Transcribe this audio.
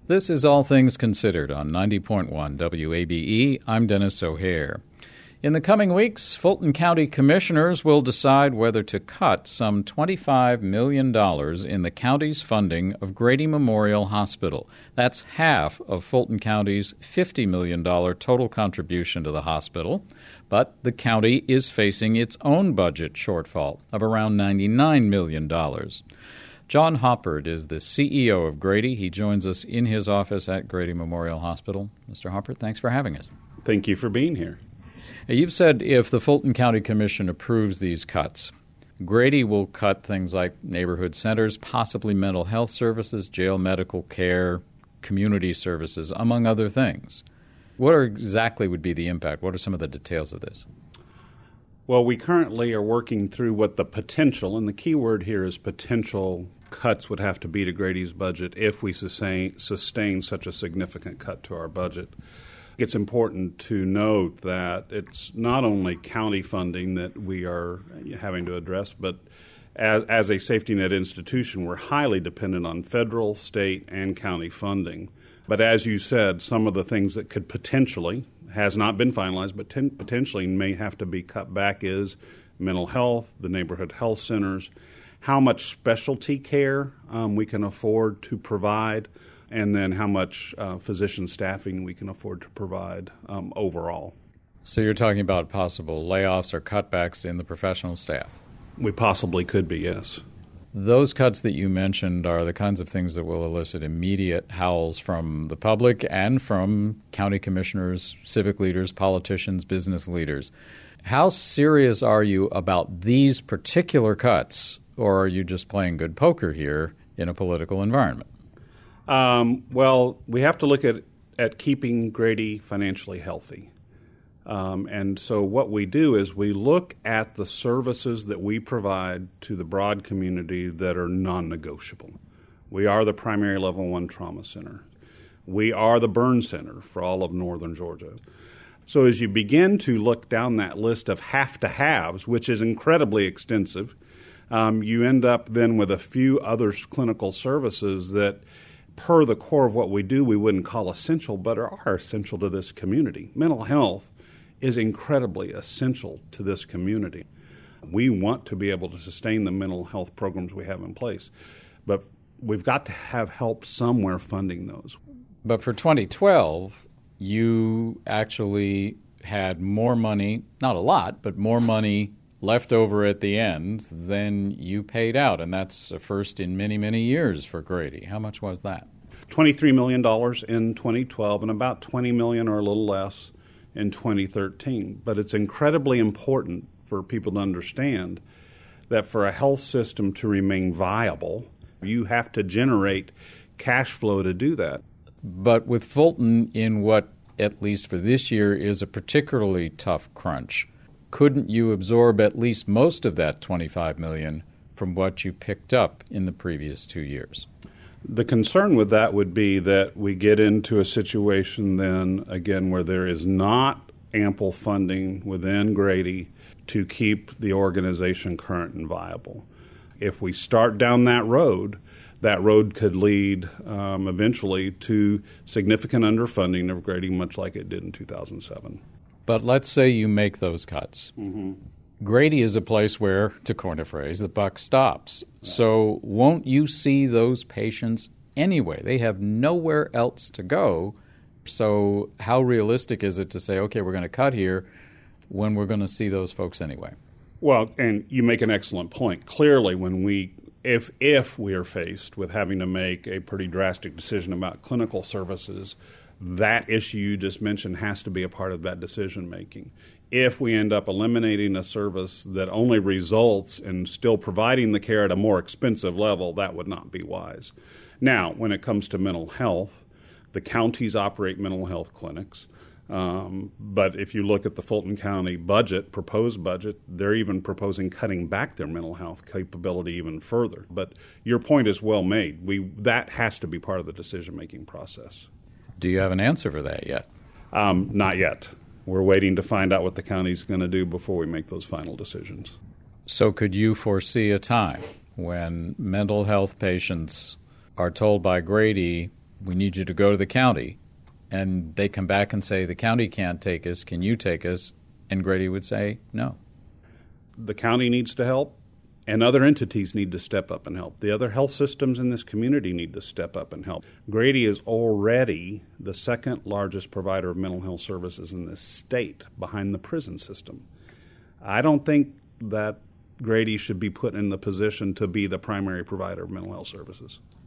This is All Things Considered on 90.1 WABE. I'm Dennis O'Hare. In the coming weeks, Fulton County commissioners will decide whether to cut some $25 million in the county's funding of Grady Memorial Hospital. That's half of Fulton County's $50 million total contribution to the hospital. But the county is facing its own budget shortfall of around $99 million. John Hoppert is the CEO of Grady. He joins us in his office at Grady Memorial Hospital. Mr. Hoppert, thanks for having us. Thank you for being here. You've said if the Fulton County Commission approves these cuts, Grady will cut things like neighborhood centers, possibly mental health services, jail medical care, community services, among other things. What exactly would be the impact? What are some of the details of this? Well, we currently are working through what the potential, and the key word here is potential, cuts would have to be to Grady's budget if we sustain such a significant cut to our budget. It's important to note that it's not only county funding that we are having to address, but as a safety net institution, we're highly dependent on federal, state, and county funding. But as you said, some of the things that could potentially, has not been finalized, but potentially may have to be cut back is mental health, the neighborhood health centers, how much specialty care we can afford to provide, and then how much physician staffing we can afford to provide overall. So you're talking about possible layoffs or cutbacks in the professional staff? We possibly could be, yes. Those cuts that you mentioned are the kinds of things that will elicit immediate howls from the public and from county commissioners, civic leaders, politicians, business leaders. How serious are you about these particular cuts, or are you just playing good poker here in a political environment? Well, we have to look at keeping Grady financially healthy. And so what we do is we look at the services that we provide to the broad community that are non-negotiable. We are the primary level 1 trauma center. We are the burn center for all of northern Georgia. So as you begin to look down that list of have-to-haves, which is incredibly extensive, you end up then with a few other clinical services that, per the core of what we do, we wouldn't call essential, but are essential to this community. Mental health is incredibly essential to this community. We want to be able to sustain the mental health programs we have in place, but we've got to have help somewhere funding those. But for 2012, you actually had more money, not a lot, but more money left over at the end than you paid out, and that's a first in many, many years for Grady. How much was that? $23 million in 2012 and about $20 million or a little less in 2013. But it's incredibly important for people to understand that for a health system to remain viable, you have to generate cash flow to do that. But with Fulton in what, at least for this year, is a particularly tough crunch, couldn't you absorb at least most of that $25 million from what you picked up in the previous 2 years? The concern with that would be that we get into a situation then, again, where there is not ample funding within Grady to keep the organization current and viable. If we start down that road could lead eventually to significant underfunding of Grady, much like it did in 2007. But let's say you make those cuts. Mm-hmm. Grady is a place where, to coin a phrase, the buck stops. So won't you see those patients anyway? They have nowhere else to go. So how realistic is it to say, okay, we're going to cut here when we're going to see those folks anyway? Well, and you make an excellent point. Clearly, if we are faced with having to make a pretty drastic decision about clinical services, that issue you just mentioned has to be a part of that decision making. If we end up eliminating a service that only results in still providing the care at a more expensive level, that would not be wise. Now, when it comes to mental health, the counties operate mental health clinics. But if you look at the Fulton County proposed budget, they're even proposing cutting back their mental health capability even further. But your point is well made. That has to be part of the decision-making process. Do you have an answer for that yet? Not yet. We're waiting to find out what the county's going to do before we make those final decisions. So could you foresee a time when mental health patients are told by Grady, we need you to go to the county, and they come back and say, the county can't take us, can you take us? And Grady would say, no. The county needs to help, and other entities need to step up and help. The other health systems in this community need to step up and help. Grady is already the second largest provider of mental health services in this state, behind the prison system. I don't think that Grady should be put in the position to be the primary provider of mental health services.